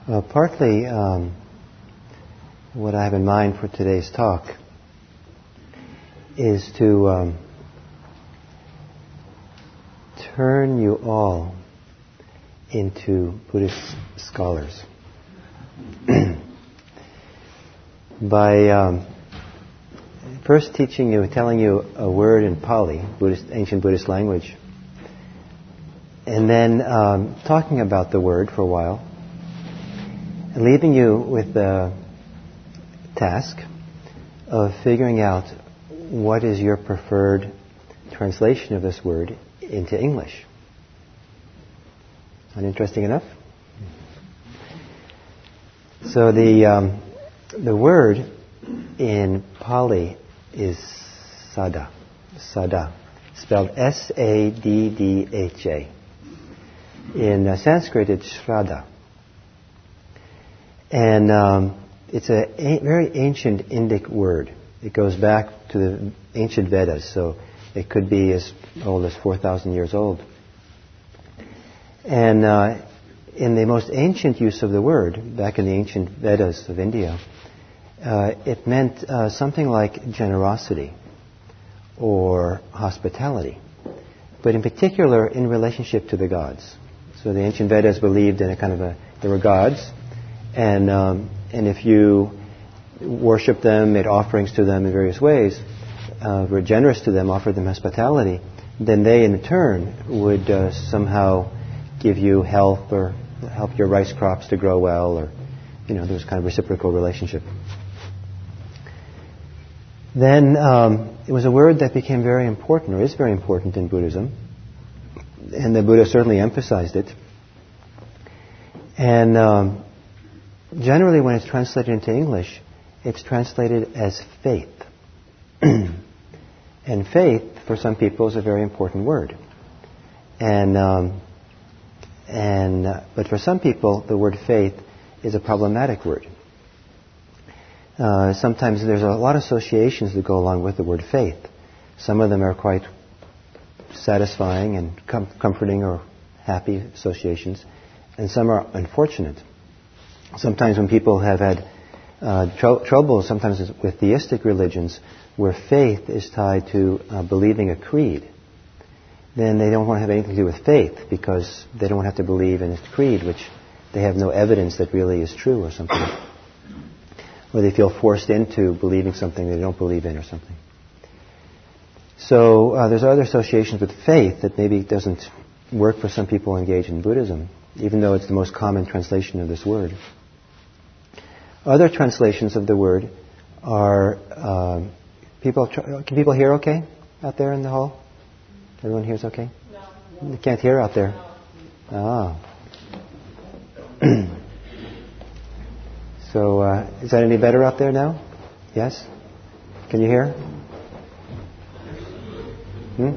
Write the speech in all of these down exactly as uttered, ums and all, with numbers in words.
Uh, partly um, what I have in mind for today's talk is to um, turn you all into Buddhist scholars by um, first teaching you, telling you a word in Pali, Buddhist, ancient Buddhist language, and then um, talking about the word for a while, and leaving you with the task of figuring out what is your preferred translation of this word into English. Uninteresting enough? So the um, the word in Pali is Sada. Sada. Spelled S A D D H A. In uh, Sanskrit, it's Shraddha. And um, it's a, a very ancient Indic word. It goes back to the ancient Vedas, so it could be as old as four thousand years old. And uh, in the most ancient use of the word, back in the ancient Vedas of India, uh, it meant uh, something like generosity or hospitality, but in particular in relationship to the gods. So the ancient Vedas believed in a kind of a, there were gods, and um, and if you worshiped them, made offerings to them in various ways, uh, were generous to them, offered them hospitality, then they in turn would uh, somehow give you health or help your rice crops to grow well, or, you know, there was kind of reciprocal relationship. Then um, it was a word that became very important, or is very important in Buddhism, and the Buddha certainly emphasized it. And um, generally when it's translated into English, it's translated as faith. And faith, for some people, is a very important word. And um, and uh, but for some people, the word faith is a problematic word. Uh, sometimes there's a lot of associations that go along with the word faith. Some of them are quite satisfying and com- comforting or happy associations, and some are unfortunate. Sometimes when people have had uh, tr- trouble, sometimes with theistic religions, where faith is tied to uh, believing a creed, then they don't want to have anything to do with faith because they don't have to believe in a creed which they have no evidence that really is true or something. Or they feel forced into believing something they don't believe in or something. So uh, there's other associations with faith that maybe doesn't work for some people engaged in Buddhism, even though it's the most common translation of this word. Other translations of the word are uh, people. Can people hear okay out there in the hall? Everyone hears okay? No. You can't hear out there. No. Ah. So uh, is that any better out there now? Yes? Can you hear? Hmm?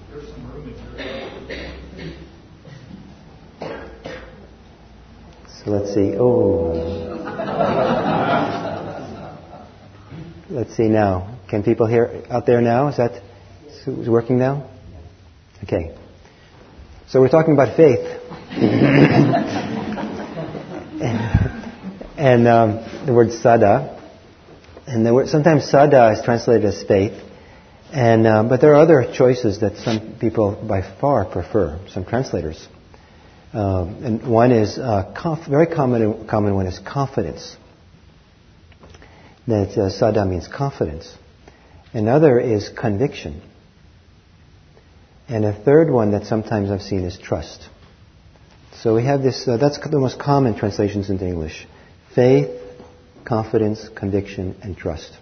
So let's see. Oh. Let's see now. Can people hear out there now? Is that is it working now? Okay. So we're talking about faith. and um, the word sada. And the word, sometimes sada is translated as faith. And uh, but there are other choices that some people by far prefer, some translators. Um, and one is uh, conf- very common. Common one is confidence. That uh, sada means confidence. Another is conviction. And a third one that sometimes I've seen is trust. So we have this. Uh, that's the most common translations into English: faith, confidence, conviction, and trust.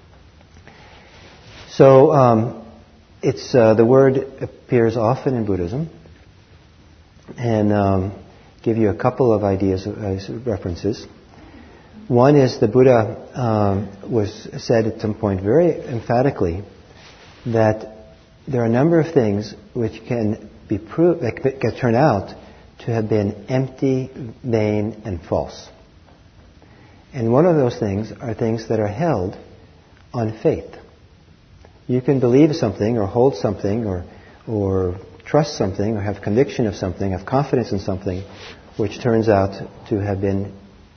So um, it's uh, the word appears often in Buddhism, and um, give you a couple of ideas, uh, references. One is the Buddha um, was said at some point very emphatically that there are a number of things which can be proved, that can turn out to have been empty, vain, and false. And one of those things are things that are held on faith. You can believe something or hold something or or trust something or have conviction of something, have confidence in something, which turns out to have been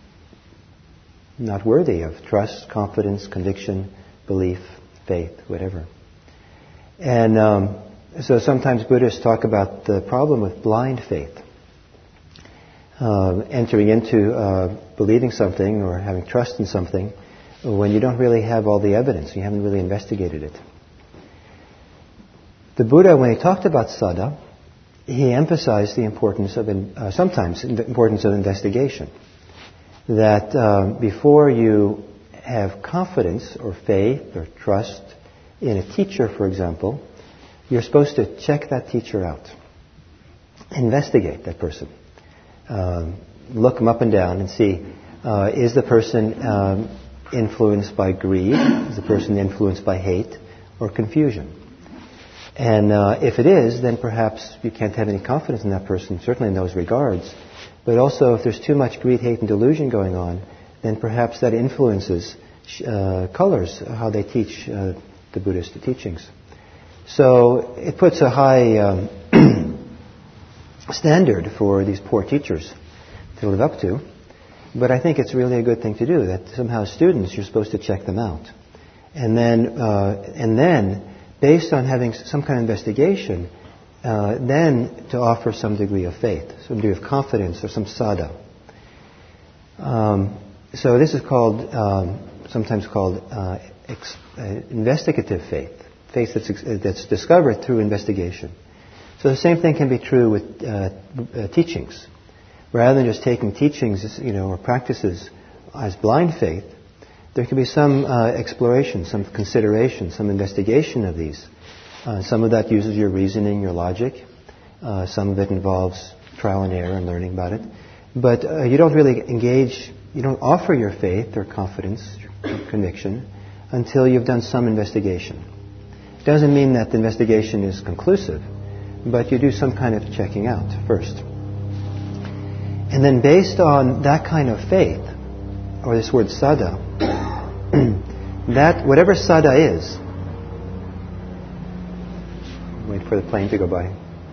not worthy of trust, confidence, conviction, belief, faith, whatever. And um, so sometimes Buddhists talk about the problem with blind faith. Uh, entering into uh, believing something or having trust in something when you don't really have all the evidence, you haven't really investigated it. The Buddha, when he talked about saddha, he emphasized the importance of, in, uh, sometimes, the importance of investigation. That um, before you have confidence or faith or trust in a teacher, for example, you're supposed to check that teacher out. Investigate that person. Um, look them up and down and see, uh, is the person um, influenced by greed? Is the person influenced by hate or confusion? And uh, if it is, then perhaps you can't have any confidence in that person, certainly in those regards. But also, if there's too much greed, hate, and delusion going on, then perhaps that influences, uh, colors how they teach uh, the Buddhist teachings. So it puts a high um, standard for these poor teachers to live up to. But I think it's really a good thing to do, that somehow students, you're supposed to check them out. And then, uh, and then based on having some kind of investigation, uh, then to offer some degree of faith, some degree of confidence, or some saddha. Um, so this is called, um, sometimes called uh, ex- uh, investigative faith, faith that's, ex- that's discovered through investigation. So the same thing can be true with uh, uh, teachings. Rather than just taking teachings, you know, or practices as blind faith, there can be some uh, exploration, some consideration, some investigation of these. Uh, some of that uses your reasoning, your logic. Uh, some of it involves trial and error and learning about it. But uh, you don't really engage, you don't offer your faith or confidence or conviction until you've done some investigation. It doesn't mean that the investigation is conclusive, but you do some kind of checking out first. And then based on that kind of faith, or this word saddha, that, whatever saddha is, wait for the plane to go by.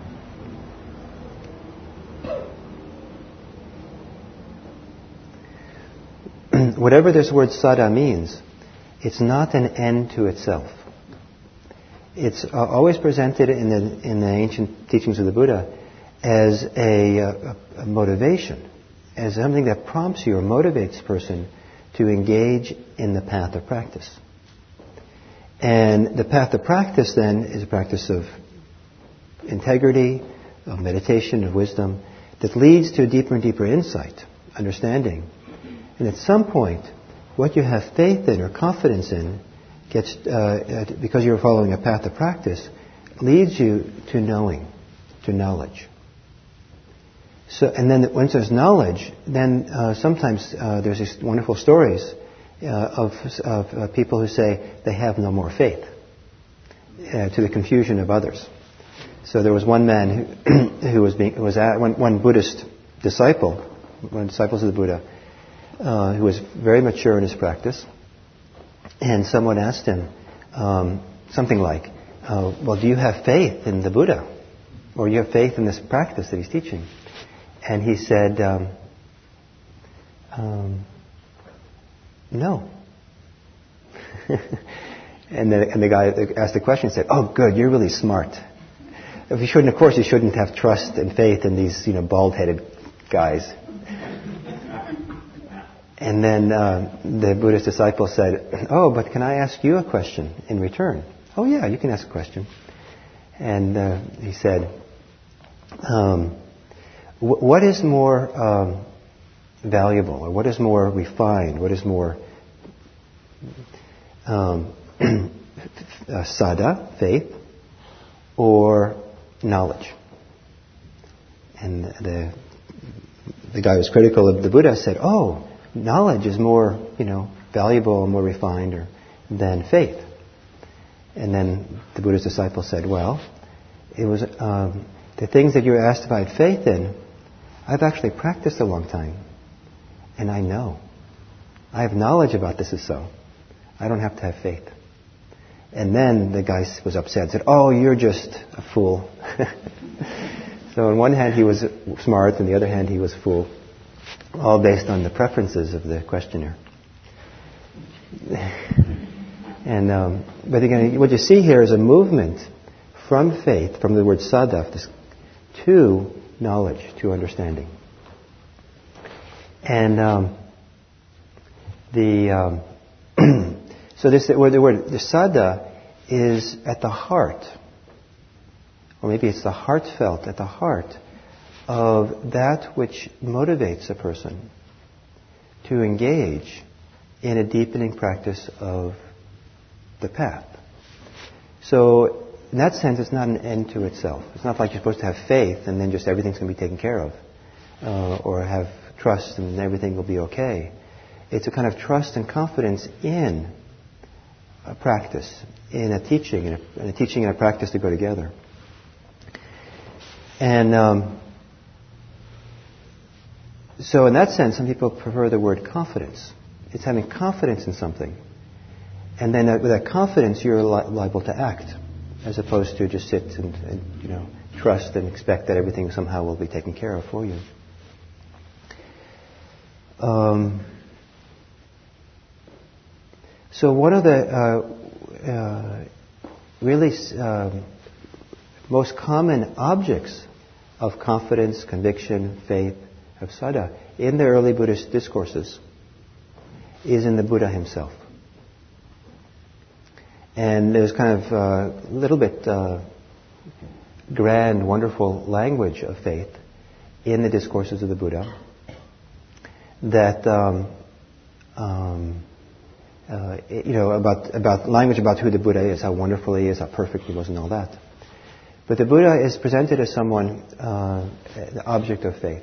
Whatever this word saddha means, it's not an end to itself. It's uh, always presented in the in the ancient teachings of the Buddha as a, a, a motivation, as something that prompts you or motivates a person to engage in the path of practice. And the path of practice then is a practice of integrity, of meditation, of wisdom, that leads to a deeper and deeper insight, understanding. And at some point, what you have faith in or confidence in gets, uh, because you're following a path of practice, leads you to knowing, to knowledge. So, and then once there's knowledge, then uh, sometimes uh, there's these wonderful stories uh, of, of uh, people who say they have no more faith, uh, to the confusion of others. So there was one man who, who was being, who was at, one, one Buddhist disciple, one of the disciples of the Buddha, uh, who was very mature in his practice, and someone asked him um, something like, uh, "Well, do you have faith in the Buddha, or you have faith in this practice that he's teaching?" And he said, um, um, no. and, the, and the guy asked the question and said, "Oh, good, you're really smart. If you shouldn't, of course, you shouldn't have trust and faith in these, you know, bald-headed guys." And then uh, the Buddhist disciple said, "Oh, but can I ask you a question in return?" "Oh, yeah, you can ask a question." And uh, he said, um, what is more um, valuable, or what is more refined, what is more um, uh, saddha, faith, or knowledge? And the the guy who was critical of the Buddha said, "Oh, knowledge is more, you know, valuable and more refined or, than faith." And then the Buddha's disciple said, "Well, it was um, the things that you were asked about faith in, I've actually practiced a long time, and I know. I have knowledge about this is so. I don't have to have faith." And then the guy was upset and said, "Oh, you're just a fool." So on one hand he was smart, on the other hand he was a fool, all based on the preferences of the questioner. And um, but again, what you see here is a movement from faith, from the word sada, this, to knowledge, to understanding. And um, the um, so this word, the word the sada is at the heart, or maybe it's the heartfelt at the heart of that which motivates a person to engage in a deepening practice of the path. So, in that sense, it's not an end to itself. It's not like you're supposed to have faith and then just everything's going to be taken care of, uh, or have trust and everything will be okay. It's a kind of trust and confidence in a practice, in a teaching, in a, in a teaching and a practice to go together. And um, so, in that sense, some people prefer the word confidence. It's having confidence in something. And then with that confidence, you're li- liable to act, as opposed to just sit and, and, you know, trust and expect that everything somehow will be taken care of for you. Um, so one of the uh, uh, really uh, most common objects of confidence, conviction, faith, of sada in the early Buddhist discourses is in the Buddha himself. And there's kind of a little bit uh, grand, wonderful language of faith in the discourses of the Buddha that, um, um, uh, you know, about, about language about who the Buddha is, how wonderful he is, how perfect he was, and all that. But the Buddha is presented as someone, uh, the object of faith.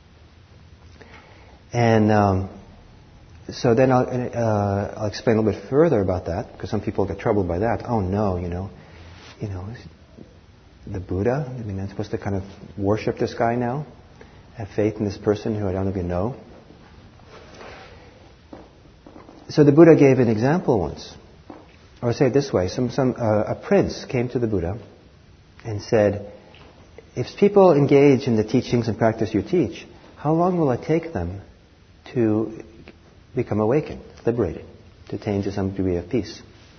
And um, so then I'll, uh, I'll explain a little bit further about that, because some people get troubled by that. Oh no, you know, you know, the Buddha. I mean, I'm supposed to kind of worship this guy now, have faith in this person who I don't even know. So the Buddha gave an example once, or say it this way: some some uh, a prince came to the Buddha and said, "If people engage in the teachings and practice you teach, how long will it take them to become awakened, liberated, to attain to some degree of peace?"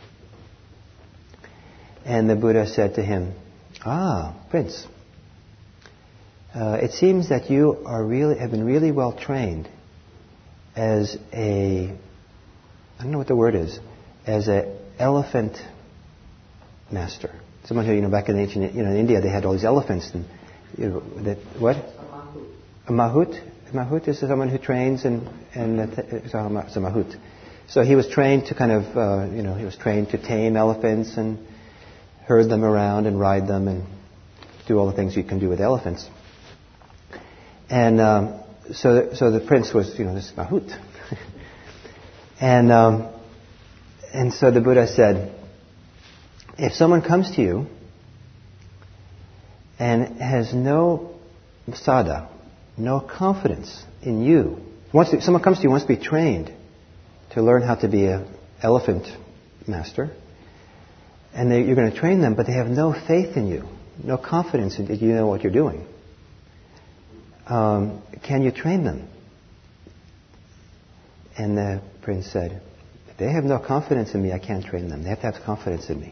And the Buddha said to him, "Ah, Prince, uh, it seems that you are really have been really well trained as a, I don't know what the word is, as an elephant master. Someone who, you know, back in ancient, you know, in India they had all these elephants, and you know, that what? A mahout. A mahout is someone who trains and and it's a mahout. So he was trained to kind of, uh, you know, he was trained to tame elephants and herd them around and ride them and do all the things you can do with elephants. And um, so, so the prince was, you know, this mahout. and um, and so the Buddha said, if someone comes to you and has no sada, no confidence in you, wants to, someone comes to you wants to be trained to learn how to be an elephant master, and they, you're going to train them, but they have no faith in you, no confidence in that you know what you're doing. Um, can you train them? And the prince said, if they have no confidence in me, I can't train them. They have to have confidence in me.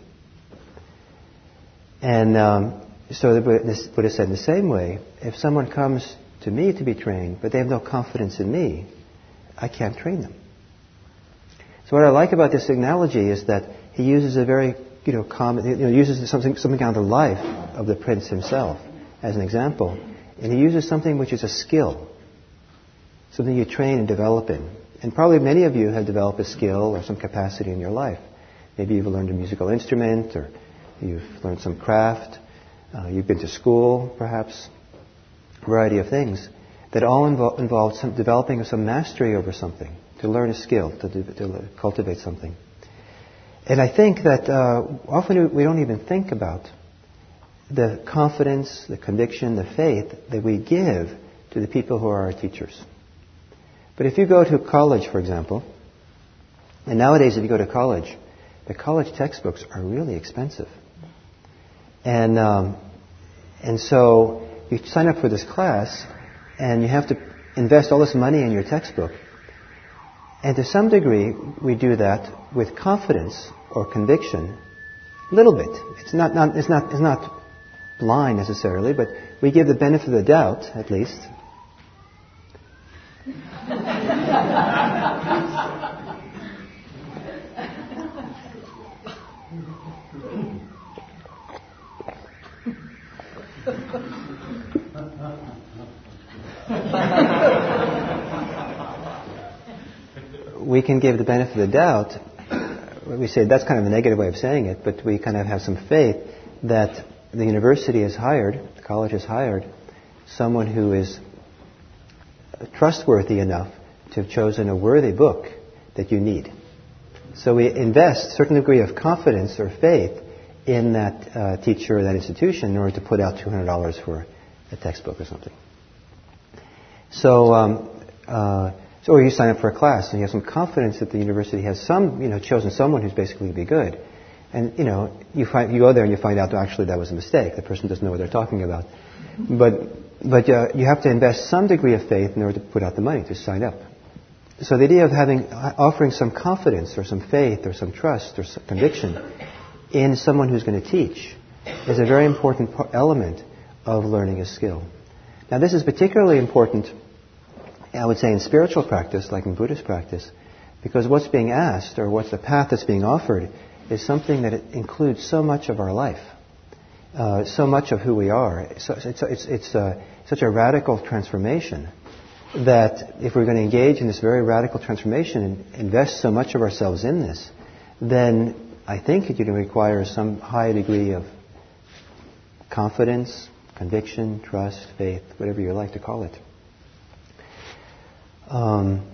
And um, so the Buddha, this Buddha said in the same way, if someone comes to me to be trained, but they have no confidence in me, I can't train them. So what I like about this analogy is that he uses a very, you know, common, you know, uses something, something out of the life of the prince himself as an example, and he uses something which is a skill, something you train and develop in. And probably many of you have developed a skill or some capacity in your life. Maybe you've learned a musical instrument, or you've learned some craft, uh, you've been to school, perhaps, a variety of things that all invo- involve some developing of some mastery over something, to learn a skill, to, do, to cultivate something. And I think that uh, often we don't even think about the confidence, the conviction, the faith that we give to the people who are our teachers. But if you go to college, for example, and nowadays if you go to college, the college textbooks are really expensive. And um, and so you sign up for this class, and you have to invest all this money in your textbook. And to some degree, we do that with confidence or conviction, a little bit. It's not, not, it's not, it's not blind necessarily, but we give the benefit of the doubt, at least. We can give the benefit of the doubt. We say that's kind of a negative way of saying it, but we kind of have some faith that the university has hired, the college has hired, someone who is trustworthy enough to have chosen a worthy book that you need. So we invest a certain degree of confidence or faith in that uh, teacher or that institution in order to put out two hundred dollars for a textbook or something. So, um, uh, so or you sign up for a class and you have some confidence that the university has some, you know, chosen someone who's basically to be good. And, you know, you find, you go there and you find out that actually that was a mistake. The person doesn't know what they're talking about. But, but uh, you have to invest some degree of faith in order to put out the money to sign up. So the idea of having, offering some confidence or some faith or some trust or some conviction in someone who's going to teach is a very important element of learning a skill. Now this is particularly important, I would say, in spiritual practice, like in Buddhist practice, because what's being asked, or what's the path that's being offered, is something that it includes so much of our life, uh, so much of who we are. So it's it's, it's uh, such a radical transformation that if we're going to engage in this very radical transformation and invest so much of ourselves in this, then I think it requires some high degree of confidence, conviction, trust, faith, whatever you like to call it. Um,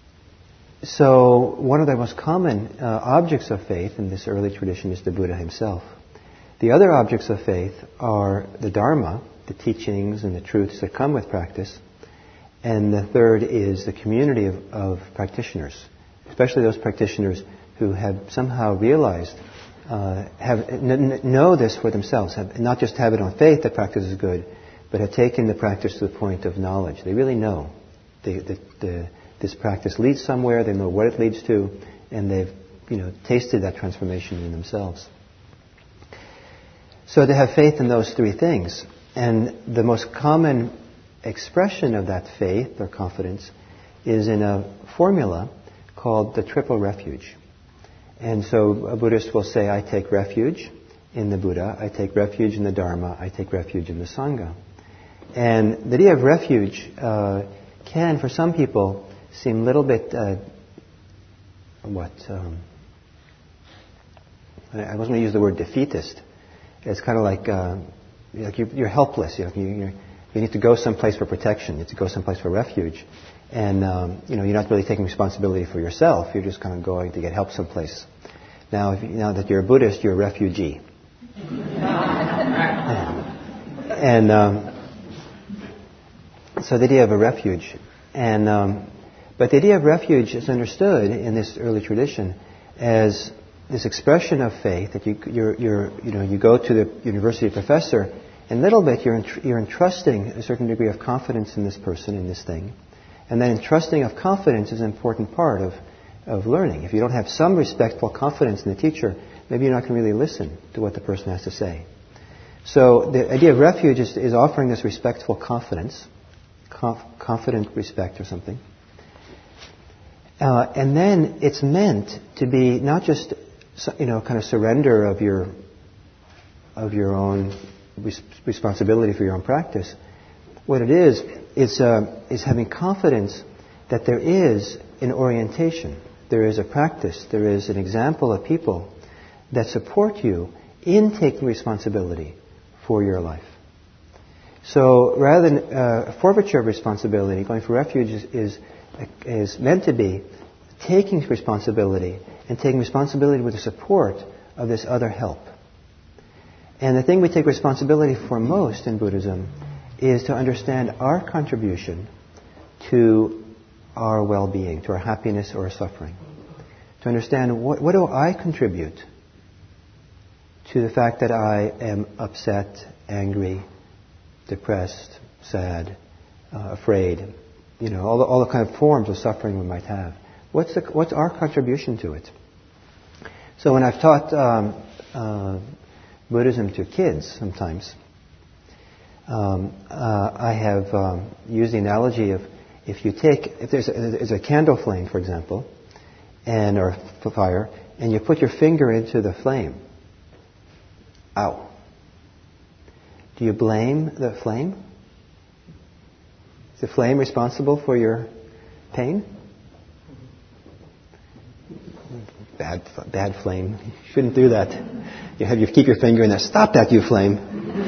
so one of the most common uh, objects of faith in this early tradition is the Buddha himself. The other objects of faith are the Dharma, the teachings and the truths that come with practice. And the third is the community of, of practitioners, especially those practitioners who have somehow realized, uh, have n- n- know this for themselves, have not just have it on faith that practice is good, but have taken the practice to the point of knowledge. They really know the, the, the, this practice leads somewhere. They know what it leads to, and they've, you know, tasted that transformation in themselves. So to have faith in those three things, and the most common expression of that faith or confidence is in a formula called the triple refuge. And so a Buddhist will say, I take refuge in the Buddha, I take refuge in the Dharma, I take refuge in the Sangha. And the idea of refuge uh, can, for some people, seem a little bit, uh, what, um, I wasn't going to use the word defeatist. It's kind of like, uh, like you're, you're helpless. You know, you're, you need to go someplace for protection. You need to go someplace for refuge. And, um, you know, you're not really taking responsibility for yourself. You're just kind of going to get help someplace. Now, if you, now that you're a Buddhist, you're a refugee. and and um, so the idea of a refuge. And, um, but the idea of refuge is understood in this early tradition as this expression of faith that you, you're, you're, you know, you go to the university professor, and little bit you're, entr- you're entrusting a certain degree of confidence in this person, in this thing. And that entrusting of confidence is an important part of, of learning. If you don't have some respectful confidence in the teacher, maybe you're not going to really listen to what the person has to say. So the idea of refuge is, is offering this respectful confidence, conf- confident respect or something. Uh, and then it's meant to be not just, you know, kind of surrender of your of your own res- responsibility for your own practice. What it is is uh, is having confidence that there is an orientation, there is a practice, there is an example of people that support you in taking responsibility for your life. So rather than uh, forfeiture of responsibility, going for refuge is, is is meant to be taking responsibility and taking responsibility with the support of this other help. And the thing we take responsibility for most in Buddhism is to understand our contribution to our well-being, to our happiness or suffering. To understand what, what do I contribute to the fact that I am upset, angry, depressed, sad, uh, afraid, you know, all the, all the kind of forms of suffering we might have. What's, the, what's our contribution to it? So when I've taught um, uh, Buddhism to kids sometimes, um, uh, I have um, used the analogy of if you take, if there's a, there's a candle flame, for example, and or f- fire, and you put your finger into the flame, ow. Do you blame the flame? Is the flame responsible for your pain? Bad, bad flame. You shouldn't do that. You have you keep your finger in there. Stop that, you flame.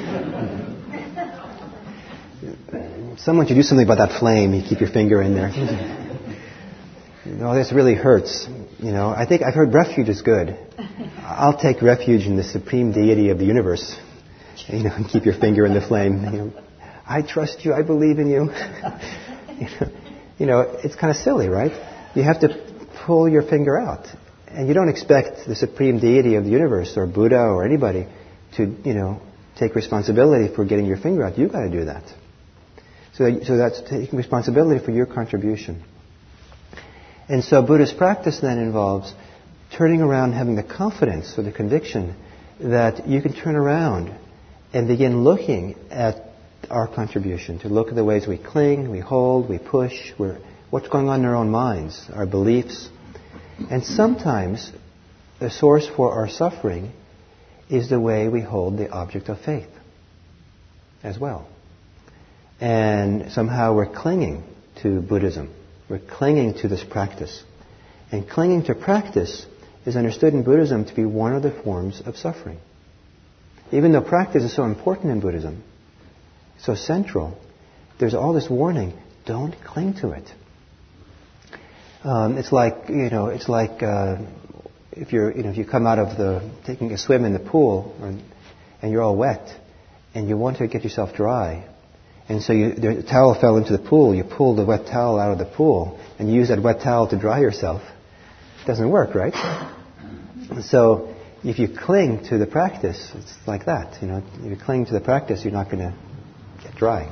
Someone should do something about that flame. You keep your finger in there. You know, this really hurts. You know, I think I've heard refuge is good. I'll take refuge in the supreme deity of the universe. You know, and keep your finger in the flame. You know, I trust you. I believe in you. You know, you know, it's kind of silly, right? You have to pull your finger out. And you don't expect the supreme deity of the universe or Buddha or anybody to, you know, take responsibility for getting your finger out. You've got to do that. So, so that's taking responsibility for your contribution. And so Buddhist practice then involves turning around, having the confidence or the conviction that you can turn around and begin looking at our contribution, to look at the ways we cling, we hold, we push, we're, what's going on in our own minds, our beliefs. And sometimes the source for our suffering is the way we hold the object of faith as well. And somehow we're clinging to Buddhism. We're clinging to this practice. And clinging to practice is understood in Buddhism to be one of the forms of suffering. Even though practice is so important in Buddhism, so central, there's all this warning, don't cling to it. Um, it's like, you know, it's like uh, if you're, you know, if you come out of the, taking a swim in the pool, or, and you're all wet, and you want to get yourself dry, and so you, the towel fell into the pool, you pull the wet towel out of the pool, and you use that wet towel to dry yourself. It doesn't work, right? So if you cling to the practice, it's like that, you know. If you cling to the practice, you're not going to get dry.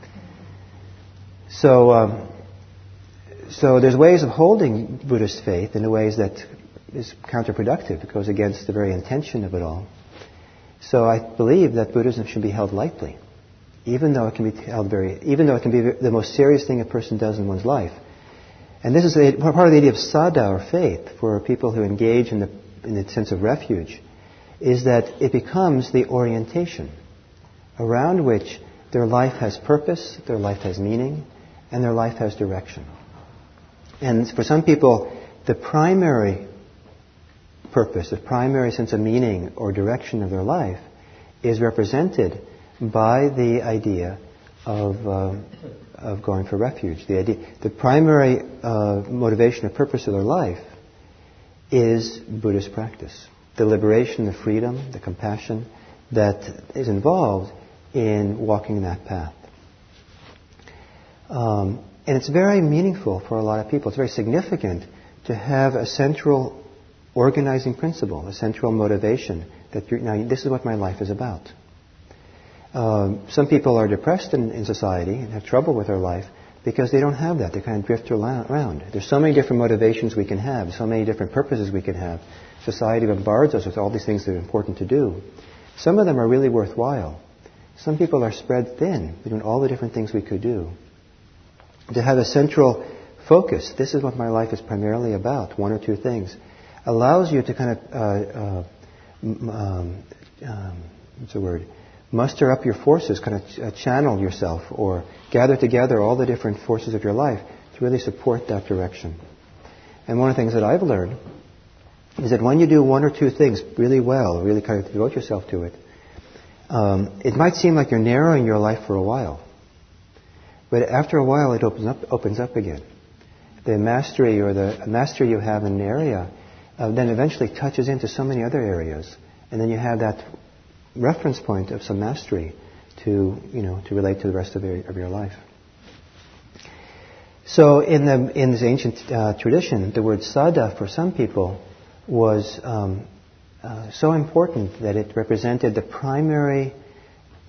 So, um, So there's ways of holding Buddhist faith in ways that is counterproductive. It goes against the very intention of it all. So I believe that Buddhism should be held lightly, even though it can be held very, even though it can be the most serious thing a person does in one's life. And this is a, part of the idea of sada, or faith, for people who engage in the in the sense of refuge, is that it becomes the orientation around which their life has purpose, their life has meaning, and their life has direction. And for some people, the primary purpose, the primary sense of meaning or direction of their life is represented by the idea of, um, of going for refuge. The idea, the primary uh, motivation or purpose of their life is Buddhist practice. The liberation, the freedom, the compassion that is involved in walking that path. Um, And it's very meaningful for a lot of people. It's very significant to have a central organizing principle, a central motivation that you're, now this is what my life is about. Um, some people are depressed in, in society and have trouble with their life because they don't have that. They kind of drift around. There's so many different motivations we can have, so many different purposes we can have. Society bombards us with all these things that are important to do. Some of them are really worthwhile. Some people are spread thin between all the different things we could do. To have a central focus, this is what my life is primarily about, one or two things, allows you to kind of, uh, uh, um, um, what's the word, muster up your forces, kind of ch- uh, channel yourself, or gather together all the different forces of your life to really support that direction. And one of the things that I've learned is that when you do one or two things really well, really kind of devote yourself to it, um, it might seem like you're narrowing your life for a while. But after a while, it opens up, opens up again. The mastery or the mastery you have in an area uh, then eventually touches into so many other areas, and then you have that reference point of some mastery to, you know, to relate to the rest of your, of your life. So, in the in this ancient uh, tradition, the word sada for some people was um, uh, so important that it represented the primary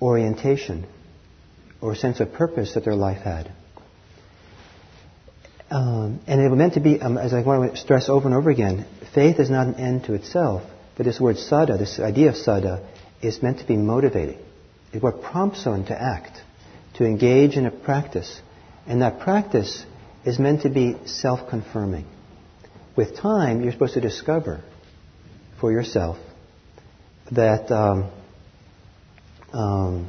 orientation or sense of purpose that their life had. Um, and it was meant to be, um, as I want to stress over and over again, faith is not an end to itself, but this word sada, this idea of sada, is meant to be motivating. It's what prompts one to act, to engage in a practice. And that practice is meant to be self-confirming. With time, you're supposed to discover for yourself that um, um,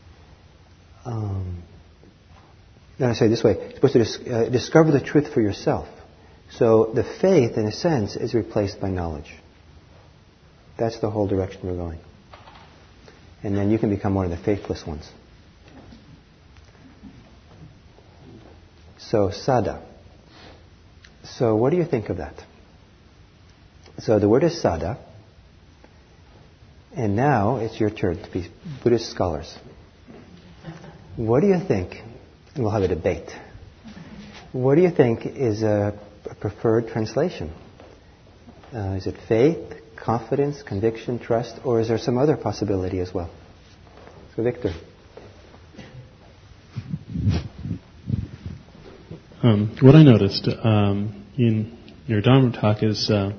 um, now I say it this way, you're supposed to dis- uh, discover the truth for yourself. So the faith, in a sense, is replaced by knowledge. That's the whole direction we're going. And then you can become one of the faithless ones. So, sada. So what do you think of that? So the word is sada. And now it's your turn to be Buddhist scholars. What do you think? And we'll have a debate. What do you think is a preferred translation? Uh, is it faith, confidence, conviction, trust, or is there some other possibility as well? So Victor. Um, what I noticed um, in your Dharma talk is uh,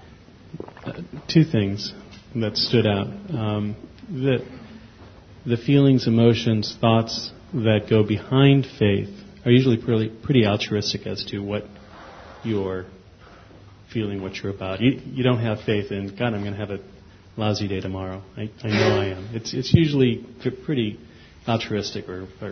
two things that stood out. Um, that the feelings, emotions, thoughts that go behind faith are usually pretty, pretty altruistic as to what you're feeling, what you're about. You, you don't have faith in, God, I'm going to have a lousy day tomorrow. I, I know I am. It's, it's usually pretty altruistic or, or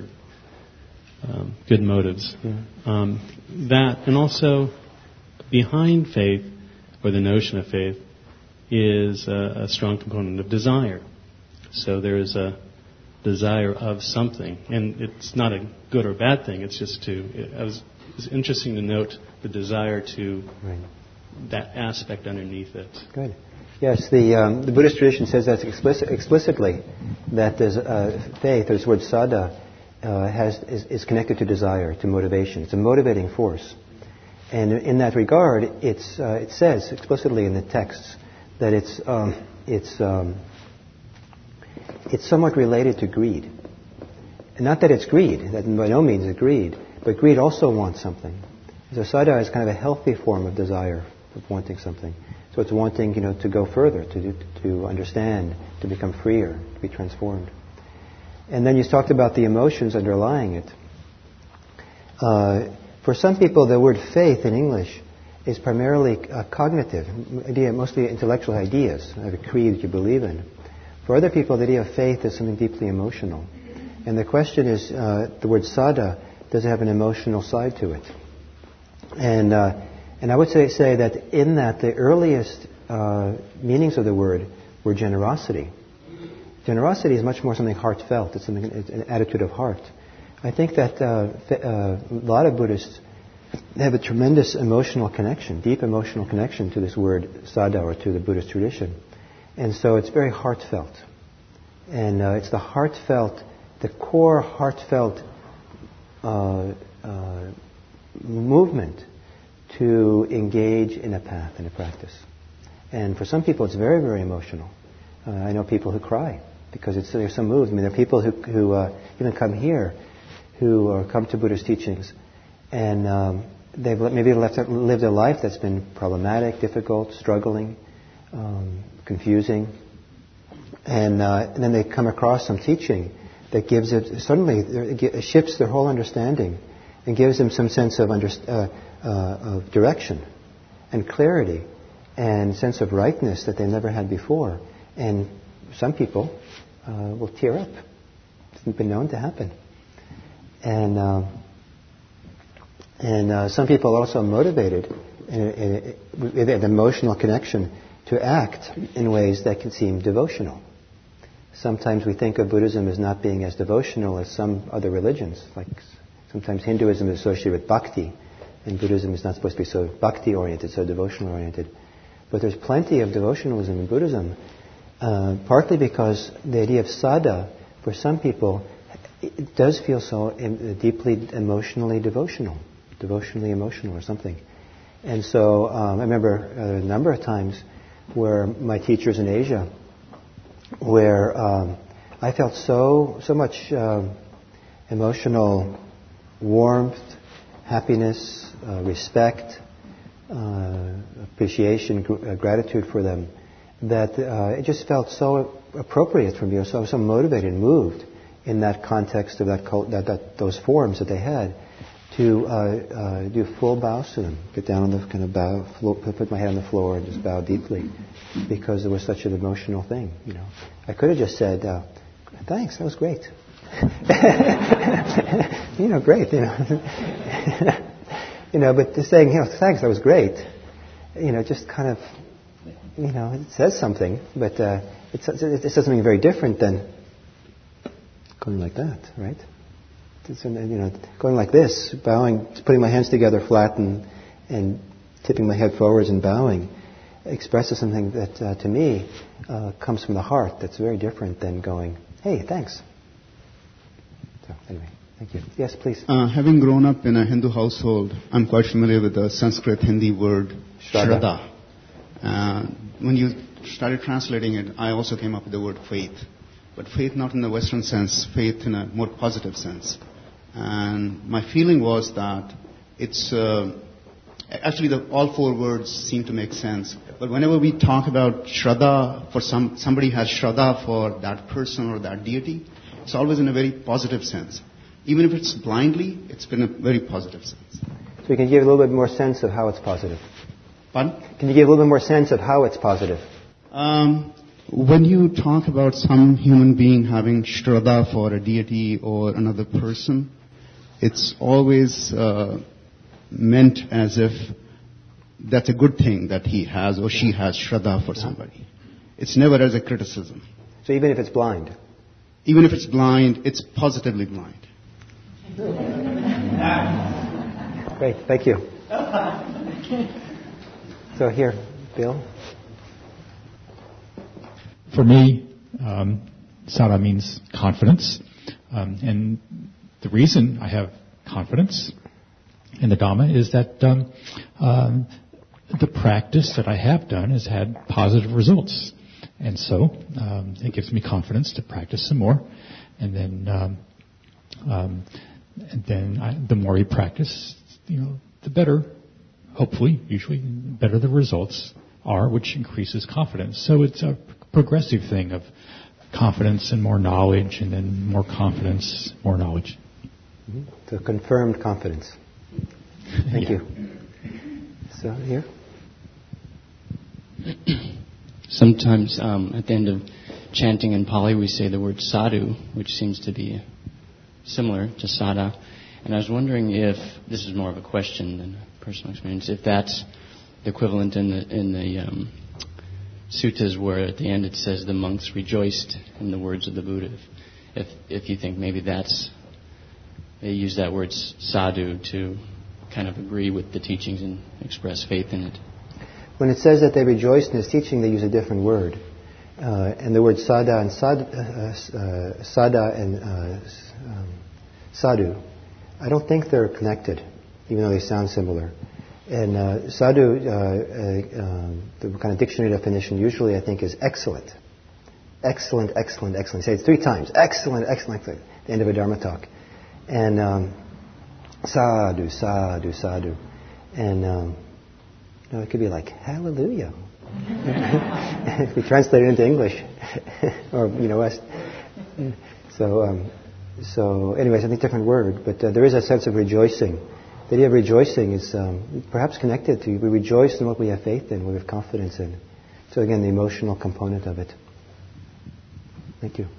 um, good motives. Yeah. Um, that, and also behind faith, or the notion of faith, is a, a strong component of desire. So there is a desire of something, and it's not a good or bad thing. It's just to. It, I was, it was interesting to note the desire to Right. that aspect underneath it. Good. Yes, the um, the Buddhist tradition says that explicit, explicitly that there's uh, faith, or this word sada, uh, has is, is connected to desire, to motivation. It's a motivating force, and in that regard, it's uh, it says explicitly in the texts that it's um, it's um, it's somewhat related to greed. And not that it's greed, that by no means is greed, but greed also wants something. So sada is kind of a healthy form of desire, of wanting something. So it's wanting, you know, to go further, to to understand, to become freer, to be transformed. And then you talked about the emotions underlying it. Uh, for some people, the word faith in English is primarily uh, cognitive, idea, mostly intellectual ideas, have a creed that you believe in. For other people, the idea of faith is something deeply emotional. And the question is, uh, the word sada, does it have an emotional side to it? And uh, and I would say, say that in that, the earliest uh, meanings of the word were generosity. Generosity is much more something heartfelt. It's, something, it's an attitude of heart. I think that uh, uh, a lot of Buddhists have a tremendous emotional connection, deep emotional connection to this word sada, or to the Buddhist tradition. And so it's very heartfelt. And uh, it's the heartfelt, the core heartfelt uh, uh, movement to engage in a path, in a practice. And for some people it's very, very emotional. Uh, I know people who cry because it's, there's some moves. I mean, there are people who, who uh, even come here, who uh, come to Buddhist teachings, and um, they've maybe left, lived a life that's been problematic, difficult, struggling, um, confusing, and, uh, and then they come across some teaching that gives it, suddenly it shifts their whole understanding and gives them some sense of, under, uh, uh, of direction and clarity and sense of rightness that they never had before. And some people uh, will tear up. It's been known to happen. And uh, and uh, some people are also motivated in, in, with an emotional connection to act in ways that can seem devotional. Sometimes we think of Buddhism as not being as devotional as some other religions. Like sometimes Hinduism is associated with bhakti, and Buddhism is not supposed to be so bhakti-oriented, so devotional-oriented. But there's plenty of devotionalism in Buddhism, uh, partly because the idea of sada, for some people, it does feel so deeply emotionally devotional, devotionally emotional or something. And so um, I remember a number of times where my teachers in Asia, where um, I felt so so much um, emotional warmth happiness, uh, respect, uh, appreciation, gr- uh, gratitude for them, that uh, it just felt so appropriate for me. So I was so motivated and moved in that context of that, cult, that, that those forms that they had, to uh, uh, do full bows to them, get down on the kind of bow, floor, put my head on the floor and just bow deeply, because it was such an emotional thing. You know, I could have just said, uh, "Thanks, that was great." you know, great. You know, you know, but just saying, you know, "Thanks, that was great," you know, just kind of, you know, it says something, but uh, it, it says something very different than going like that, right? It's, you know, going like this, bowing, putting my hands together flat and, and tipping my head forwards and bowing, expresses something that, uh, to me, uh, comes from the heart. That's very different than going, "Hey, thanks." So, anyway, thank you. Yes, please. Uh, having grown up in a Hindu household, I'm quite familiar with the Sanskrit Hindi word Shraddha. Shraddha. Uh, when you started translating it, I also came up with the word faith. But faith not in the Western sense, faith in a more positive sense. And my feeling was that it's, uh, actually the, all four words seem to make sense. But whenever we talk about Shraddha, for some, somebody has Shraddha for that person or that deity, it's always in a very positive sense. Even if it's blindly, it's been a very positive sense. So you can give a little bit more sense of how it's positive. Pardon? Can you give a little bit more sense of how it's positive? Um, when you talk about some human being having Shraddha for a deity or another person, it's always uh, meant as if that's a good thing that he has or she has Shraddha for somebody. It's never as a criticism. So even if it's blind? Even if it's blind, it's positively blind. Great, thank you. So here, Bill. For me, um, Sada means confidence. Um, and the reason I have confidence in the Dhamma is that um, um, the practice that I have done has had positive results. And so um, it gives me confidence to practice some more. And then um, um, and then I, the more you practice, you know, the better, hopefully, usually, better the results are, which increases confidence. So it's a progressive thing of confidence and more knowledge, and then more confidence, more knowledge. Mm-hmm. So confirmed confidence. Thank yeah. you. So here. Sometimes um, at the end of chanting in Pali, we say the word sadhu, which seems to be similar to sada. And I was wondering if, this is more of a question than a personal experience, if that's the equivalent in the in the um, suttas where at the end it says the monks rejoiced in the words of the Buddha. If if you think maybe that's, they use that word sadhu to kind of agree with the teachings and express faith in it. When it says that they rejoiced in his teaching, they use a different word. Uh, and the word sada and sad, uh, uh, sada and uh, um, sadhu, I don't think they're connected, even though they sound similar. And uh, sadhu, uh, uh, um, the kind of dictionary definition usually I think is excellent. Excellent, excellent, excellent. Say it three times. Excellent, excellent, excellent. At the end of a Dharma talk. And um, sadhu, sadhu, sadhu. And um, you know, it could be like, hallelujah. If we translate it into English. Or, you know, West. So, um, so anyways, I think different word. But uh, there is a sense of rejoicing. The idea of rejoicing is um, perhaps connected to, we rejoice in what we have faith in, what we have confidence in. So again, the emotional component of it. Thank you.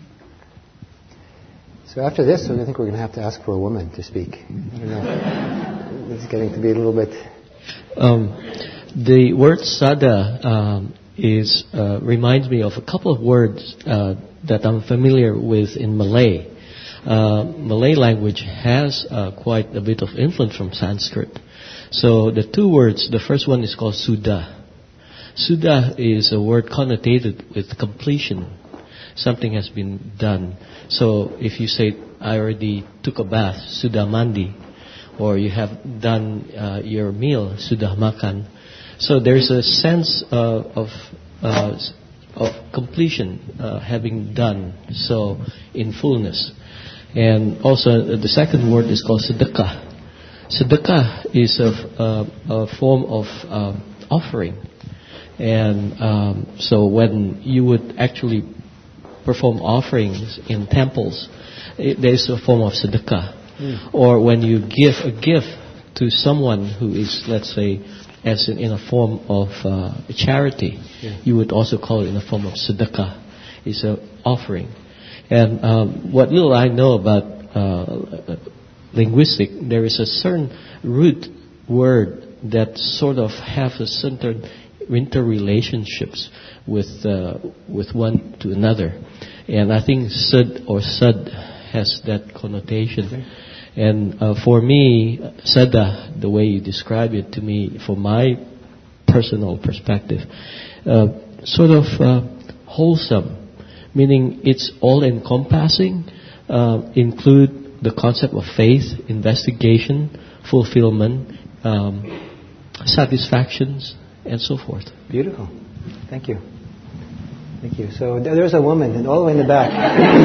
So after this, I think we're going to have to ask for a woman to speak. I don't know. It's getting to be a little bit... Um, the word sada um, is uh, reminds me of a couple of words uh, that I'm familiar with in Malay. Uh, Malay language has uh, quite a bit of influence from Sanskrit. So the two words, the first one is called suddha. Suddha is a word connotated with completion. Something has been done. So if you say, I already took a bath, suddha mandi, or you have done uh, your meal, suddha makan. So there's a sense uh, of uh, of completion, uh, having done so in fullness. And also the second word is called sedekah. tzedakah is a, a, a form of uh, offering. And um, so when you would actually perform offerings in temples, it, there's a form of tzedakah. Mm. Or when you give a gift to someone who is, let's say, as in, in a form of uh, charity, yeah. you would also call it in a form of tzedakah. It's an offering. And um, what little I know about uh, linguistic, there is a certain root word that sort of have a certain interrelationships with uh, with one to another, and I think sud or sad has that connotation. Okay. And uh, for me, sada, the way you describe it to me, from my personal perspective, uh, sort of uh, wholesome, meaning it's all-encompassing, uh, include the concept of faith, investigation, fulfillment, um, satisfactions, and so forth. Beautiful. Thank you. Thank you. So there's a woman, and all the way in the back.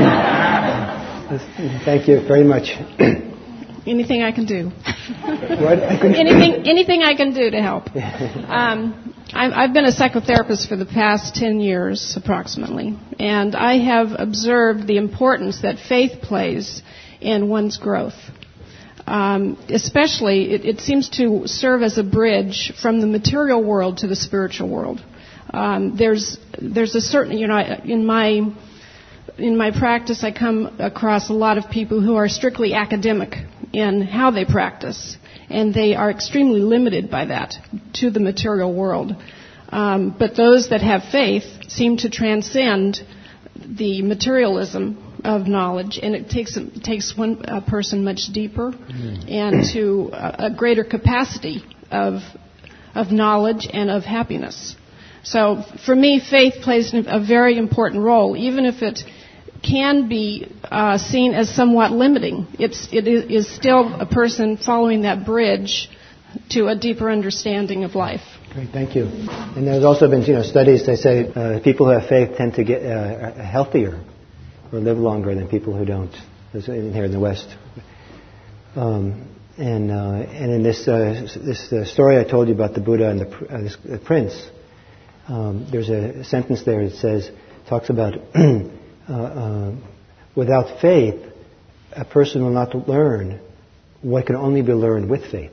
Thank you very much. Anything I can do. What? anything, anything I can do to help. Um, I've, I've been a psychotherapist for the past ten years, approximately, and I have observed the importance that faith plays in one's growth. Um, especially, it, it seems to serve as a bridge from the material world to the spiritual world. Um, there's there's a certain, you know, in my in my practice, I come across a lot of people who are strictly academic in how they practice, and they are extremely limited by that to the material world. Um, but those that have faith seem to transcend the materialism of knowledge, and it takes it takes one uh, person much deeper mm. and to a, a greater capacity of of knowledge and of happiness. So for me, faith plays a very important role, even if it can be uh, seen as somewhat limiting. It's it is still a person following that bridge to a deeper understanding of life. Great, thank you. And there's also been, you know, studies. They say uh, people who have faith tend to get uh, healthier or live longer than people who don't. Here in the West. Um, and uh, and in this uh, this uh, story I told you about the Buddha and the, uh, this, the prince, um, there's a sentence there that says talks about uh, uh, without faith, a person will not learn what can only be learned with faith.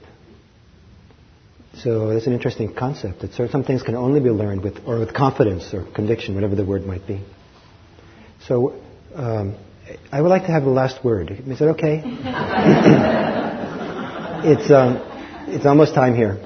So that's an interesting concept. That some things can only be learned with, or with confidence or conviction, whatever the word might be. So um, I would like to have the last word. Is that okay? it's um, it's almost time here.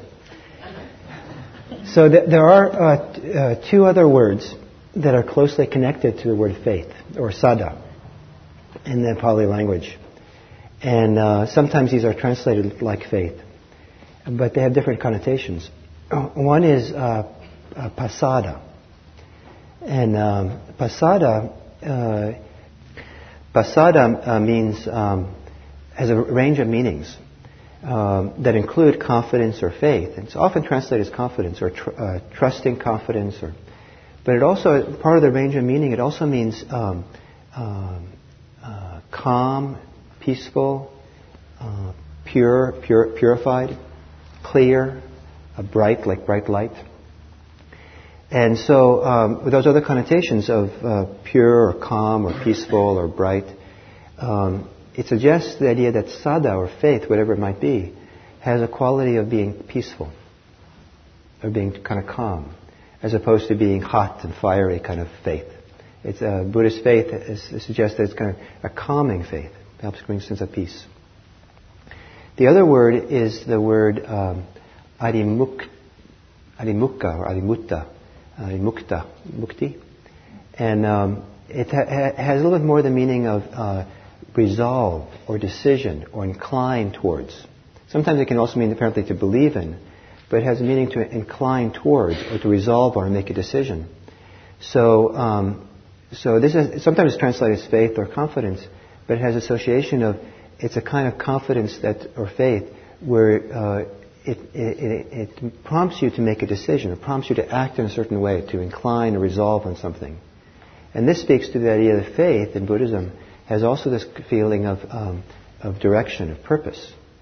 So th- there are uh, t- uh, two other words that are closely connected to the word faith, or sada, in the Pali language. And uh, sometimes these are translated like faith, but they have different connotations. One is uh, uh, pasada. And um, pasada, uh, pasada uh, means, um, has a range of meanings um, that include confidence or faith. It's often translated as confidence or tr- uh, trusting confidence, or, but it also, part of the range of meaning, it also means um, um, uh, calm, peaceful, uh, pure, pure, purified, clear, uh, bright, like bright light. And so, um, with those other connotations of uh, pure or calm or peaceful or bright, um, it suggests the idea that sada, or faith, whatever it might be, has a quality of being peaceful, or being kind of calm, as opposed to being hot and fiery kind of faith. It's uh, Buddhist faith is, suggests that it's kind of a calming faith. It helps bring a sense of peace. The other word is the word um, adimuk, adimukka or adimutta, adimukta, mukti. And um, it ha- has a little bit more the meaning of uh, resolve or decision or incline towards. Sometimes it can also mean apparently to believe in, but it has a meaning to incline towards or to resolve or make a decision. So, um, so this is sometimes it's translated as faith or confidence, but it has association of, it's a kind of confidence that, or faith, where uh, it, it, it prompts you to make a decision, it prompts you to act in a certain way, to incline or resolve on something. And this speaks to the idea that faith in Buddhism has also this feeling of um, of direction, of purpose.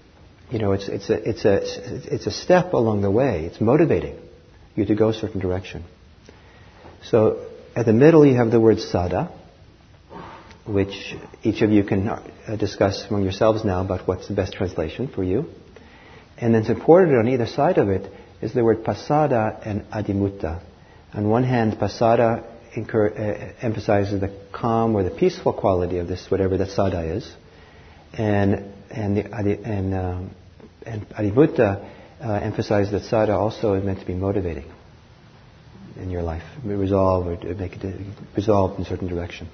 You know, it's it's a it's a it's a step along the way. It's motivating you to go a certain direction. So at the middle you have the word sada, which each of you can uh, discuss among yourselves now about what's the best translation for you. And then supported on either side of it is the word pasada and adimutta. On one hand, pasada incur, uh, emphasizes the calm or the peaceful quality of this, whatever that sada is, and and the and um, and adimutta uh, emphasizes that sada also is meant to be motivating in your life, resolve or to make it resolved in a certain direction.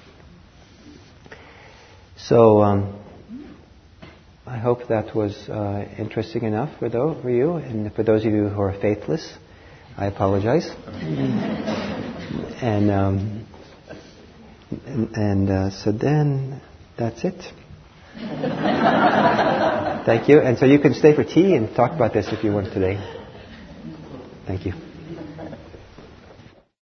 So. Um, I hope that was uh, interesting enough for, those, for you. And for those of you who are faithless, I apologize. and um, and, and uh, so then that's it. Thank you. And so you can stay for tea and talk about this if you want today. Thank you.